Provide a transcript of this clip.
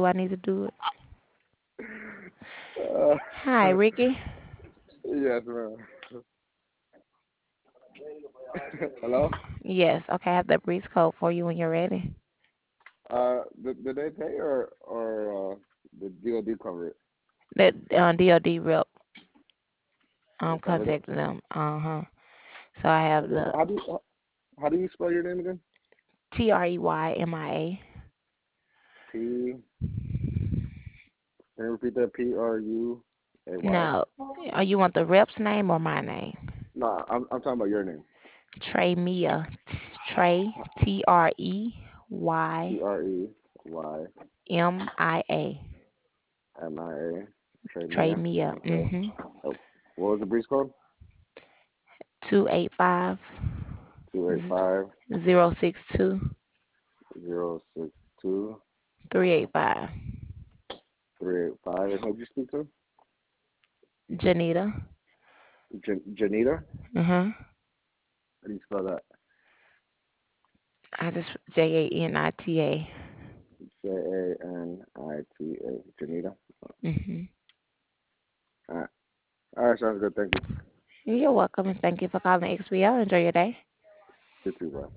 do I need to do it? Uh, Hi, Ricky. yes, ma'am. Hello? Yes, okay, I have the breeze code for you when you're ready. Did they pay or the DOD cover it? That DOD rep They covered it. contacted them. So I have Okay. the How do you spell your name again? TREYMIA. P. Can you repeat that? P-R-U-A-Y. No, you want the rep's name or my name? No, I'm talking about your name. Trey Mia. Trey TREYMIA. T-R-E-Y-M-I-A. Trade Trey Mia. Mia. Okay. Oh, what was the breach code? 285 285 062 062 385. 385. And who'd you speak to? Janita. Janita? Uh-huh. How do you spell that? I just JANITA. Janita. Janita. Mhm. All right. All right, sounds good. Thank you. You're welcome and thank you for calling XBL. Enjoy your day. You too, bye.